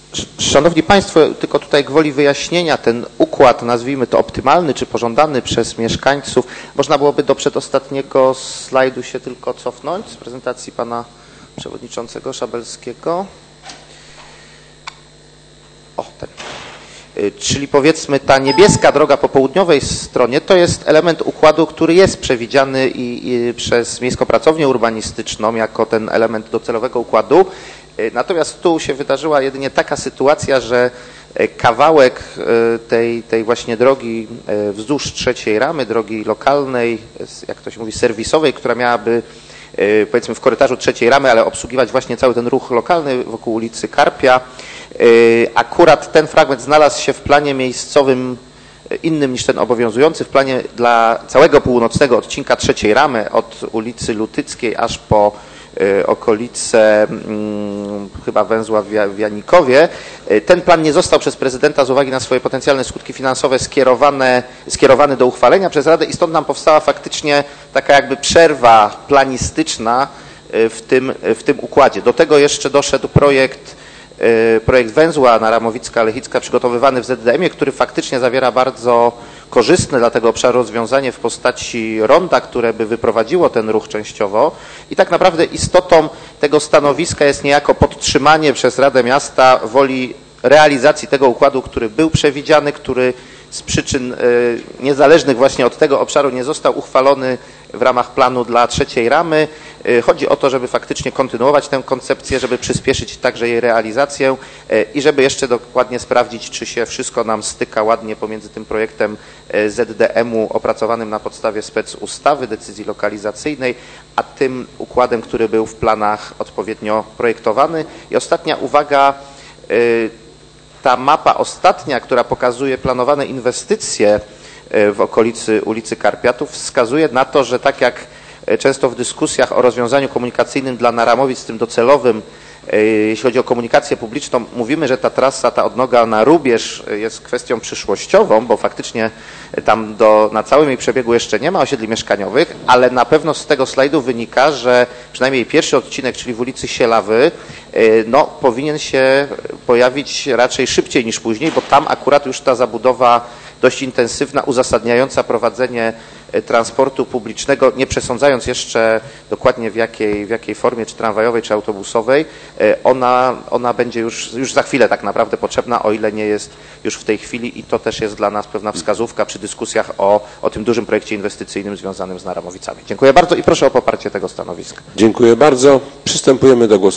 Szanowni Państwo, tylko tutaj gwoli wyjaśnienia, ten układ, nazwijmy to optymalny czy pożądany przez mieszkańców, można byłoby do przedostatniego slajdu się tylko cofnąć z prezentacji pana przewodniczącego Szabelskiego. O, ten. Czyli powiedzmy ta niebieska droga po południowej stronie to jest element układu, który jest przewidziany przez Miejską Pracownię Urbanistyczną jako ten element docelowego układu. Natomiast tu się wydarzyła jedynie taka sytuacja, że kawałek tej właśnie drogi wzdłuż trzeciej ramy, drogi lokalnej, jak to się mówi, serwisowej, która miałaby powiedzmy w korytarzu trzeciej ramy, ale obsługiwać właśnie cały ten ruch lokalny wokół ulicy Karpia. Akurat ten fragment znalazł się w planie miejscowym innym niż ten obowiązujący, w planie dla całego północnego odcinka trzeciej ramy od ulicy Lutyckiej aż po okolice chyba węzła w Janikowie. Ten plan nie został przez prezydenta z uwagi na swoje potencjalne skutki finansowe skierowany do uchwalenia przez Radę i stąd nam powstała faktycznie taka jakby przerwa planistyczna w tym układzie. Do tego jeszcze doszedł projekt węzła Naramowicka-Lechicka przygotowywany w ZDM-ie, który faktycznie zawiera bardzo korzystne dla tego obszaru rozwiązanie w postaci ronda, które by wyprowadziło ten ruch częściowo i tak naprawdę istotą tego stanowiska jest niejako podtrzymanie przez Radę Miasta woli realizacji tego układu, który był przewidziany, który z przyczyn niezależnych właśnie od tego obszaru nie został uchwalony w ramach planu dla trzeciej ramy. Chodzi o to, żeby faktycznie kontynuować tę koncepcję, żeby przyspieszyć także jej realizację i żeby jeszcze dokładnie sprawdzić, czy się wszystko nam styka ładnie pomiędzy tym projektem ZDM-u opracowanym na podstawie specustawy, decyzji lokalizacyjnej, a tym układem, który był w planach odpowiednio projektowany. I ostatnia uwaga, ta mapa ostatnia, która pokazuje planowane inwestycje w okolicy ulicy Karpiatów, wskazuje na to, że tak jak często w dyskusjach o rozwiązaniu komunikacyjnym dla Naramowic, tym docelowym, jeśli chodzi o komunikację publiczną, mówimy, że ta trasa, ta odnoga na Rubież jest kwestią przyszłościową, bo faktycznie tam na całym jej przebiegu jeszcze nie ma osiedli mieszkaniowych, ale na pewno z tego slajdu wynika, że przynajmniej pierwszy odcinek, czyli w ulicy Sielawy, no, powinien się pojawić raczej szybciej niż później, bo tam akurat już ta zabudowa dość intensywna, uzasadniająca prowadzenie transportu publicznego, nie przesądzając jeszcze dokładnie w jakiej formie, czy tramwajowej, czy autobusowej, ona będzie już za chwilę tak naprawdę potrzebna, o ile nie jest już w tej chwili i to też jest dla nas pewna wskazówka przy dyskusjach o tym dużym projekcie inwestycyjnym związanym z Naramowicami. Dziękuję bardzo i proszę o poparcie tego stanowiska. Dziękuję bardzo. Przystępujemy do głosowania.